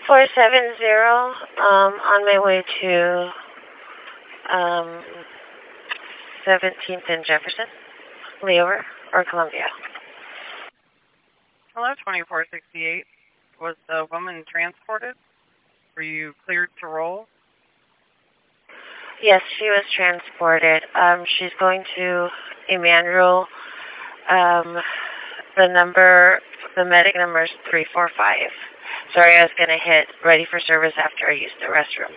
470, on my way to, um, 17th and Jefferson, layover, or Columbia. Hello, 2468. Was the woman transported? Were you cleared to roll? Yes, she was transported. She's going to Emmanuel. The medic number is 345. Sorry, I was going to hit ready for service after I used the restroom.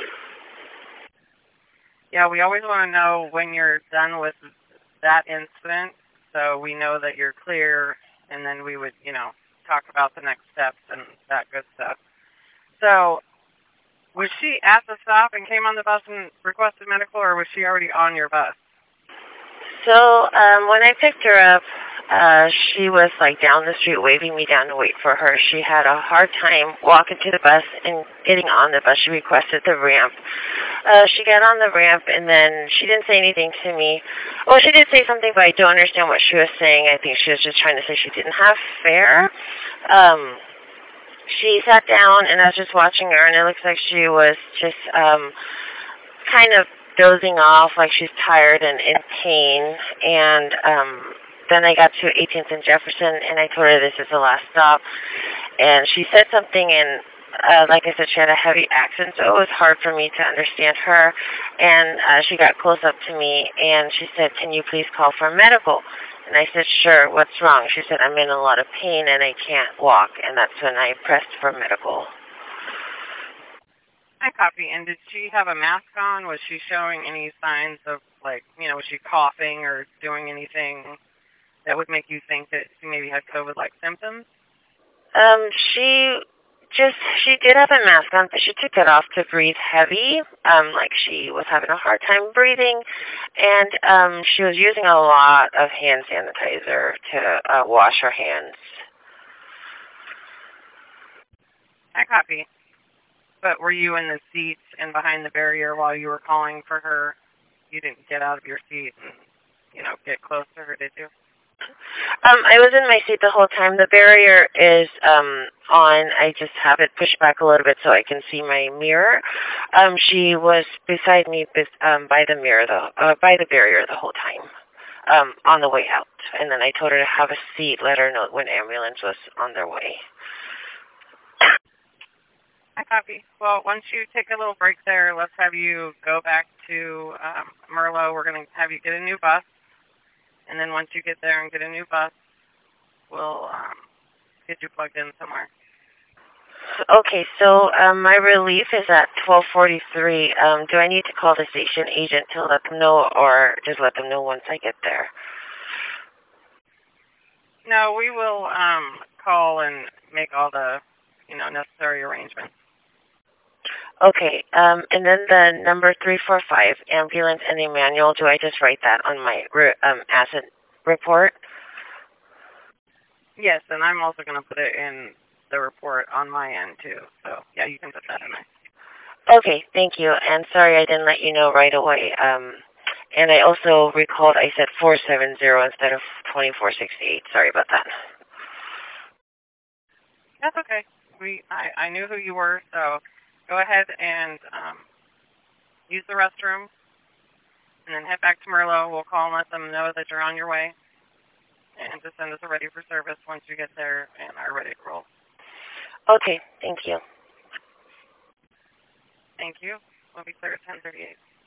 Yeah, we always want to know when you're done with that incident so we know that you're clear, and then we would, talk about the next steps and that good stuff. So, was she at the stop and came on the bus and requested medical, or was she already on your bus? So, when I picked her up, she was down the street waving me down to wait for her. She had a hard time walking to the bus and getting on the bus. She requested the ramp. She got on the ramp, and then she didn't say anything to me. Well, she did say something, but I don't understand what she was saying. I think she was just trying to say she didn't have fare. She sat down, and I was just watching her, and it looks like she was just kind of dozing off, like she's tired and in pain. And then I got to 18th and Jefferson, and I told her this is the last stop. And she said something, and like I said, she had a heavy accent, so it was hard for me to understand her. And she got close up to me, and she said, "Can you please call for medical?" And I said, "Sure, what's wrong?" She said, "I'm in a lot of pain, and I can't walk." And that's when I pressed for medical. I copy. And did she have a mask on? Was she showing any signs of, was she coughing or doing anything that would make you think that she maybe had COVID-like symptoms? She did have a mask on, but she took it off to breathe heavy, like she was having a hard time breathing, and she was using a lot of hand sanitizer to wash her hands. I copy. But were you in the seat and behind the barrier while you were calling for her? You didn't get out of your seat and, get close to her, did you? I was in my seat the whole time. The barrier is on. I just have it pushed back a little bit so I can see my mirror. She was beside me by the mirror, by the barrier the whole time, on the way out. And then I told her to have a seat, let her know when ambulance was on their way. I copy. Well, once you take a little break there, let's have you go back to Merlo. We're going to have you get a new bus. And then once you get there and get a new bus, we'll get you plugged in somewhere. Okay, so my relief is at 12:43. Do I need to call the station agent to let them know, or just let them know once I get there? No, we will call and make all the necessary arrangements. Okay, and then the number 345, ambulance and Emmanuel, do I just write that on my asset report? Yes, and I'm also going to put it in the report on my end, too. So, yeah, you can put that in there. Okay, thank you. And sorry I didn't let you know right away. And I also recalled I said 470 instead of 2468. Sorry about that. That's okay. I knew who you were, so go ahead and use the restroom, and then head back to Merlo. We'll call and let them know that you're on your way, and just send us a ready for service once you get there and are ready to roll. Okay, thank you. Thank you. We'll be clear at 10:38.